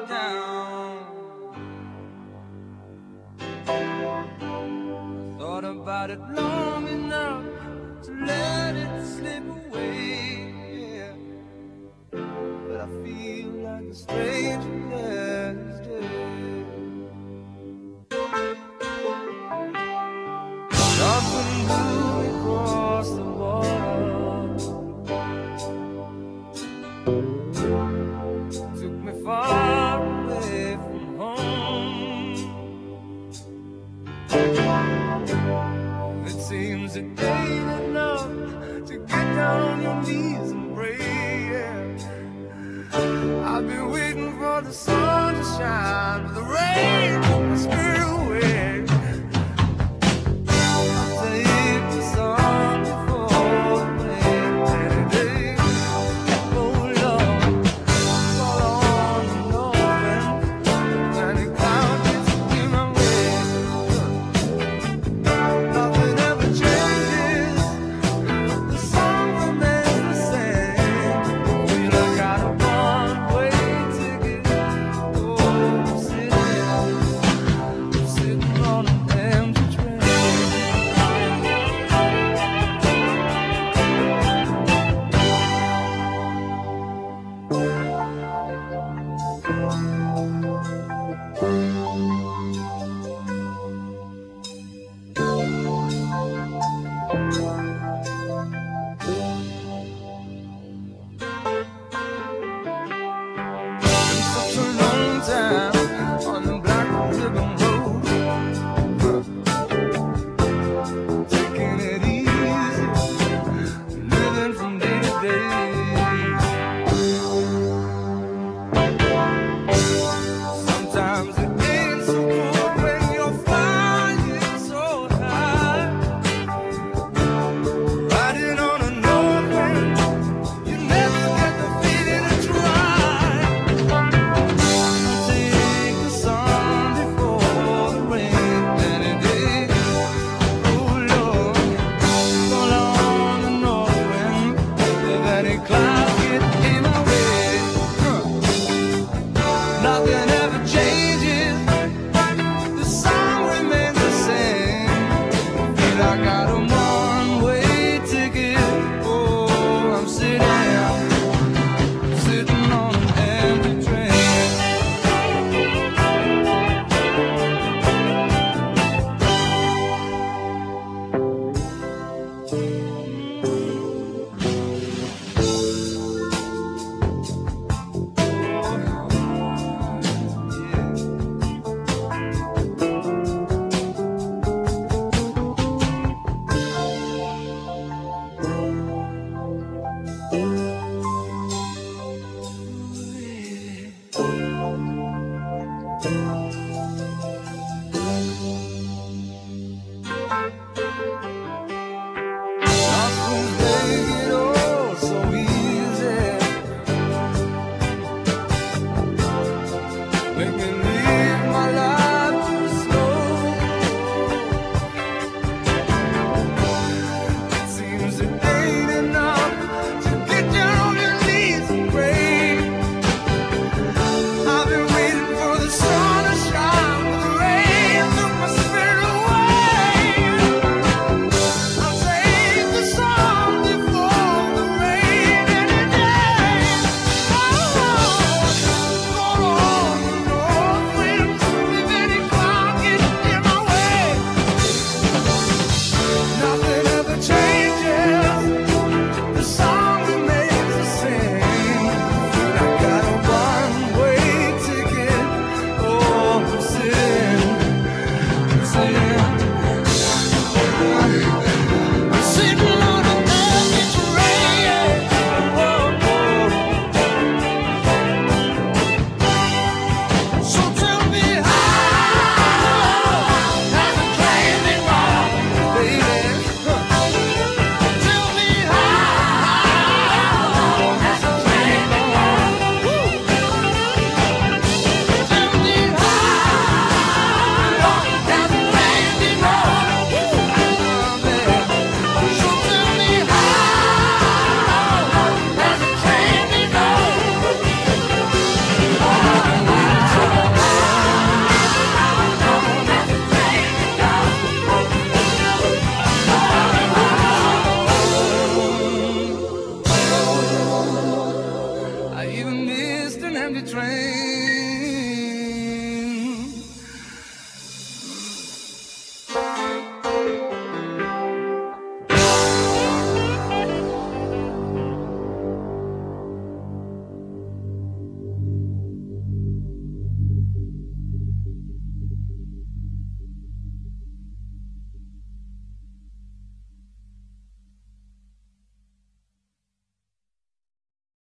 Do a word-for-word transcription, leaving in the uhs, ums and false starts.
down. I thought about it long enough to let it slip away, yeah. But I feel like a stranger these days. Nothing blue across the water took me far away from home. It seems it ain't enough to get down on your knees and pray, yeah. I've been waiting for the sun to shine, but the rain took my spirit away. Take the sun before the rain, any day. Oh Lord, fall on the north wind, and it clouds its in my way. Nothing ever changes, the song remains the same. Feel I got a one-way ticket. Oh, I'm sitting, I'm sitting on an empty train. Such a long time on the Black Ribbon Road, taking it easy, living from day to day. Sometimes it ain't so good when you're flying so high, riding on a north wind. You never get the feeling to try. Take the sun before the rain, any day. Oh Lord, fall on the north wind, if any clouds get in my way. Huh. Nothing ever changes, the song remains the same. Feel I got a one-way ticket. Oh, I'm sitting, sitting on an empty train. Nothing's making it all so easy. Make me live my life too slow. It seems it ain't enough to get down on your knees and pray. I've been waiting for the sun to shine, but the rain took my spirit away. I'll take the sun before the rain any day. Oh, fall on the north me.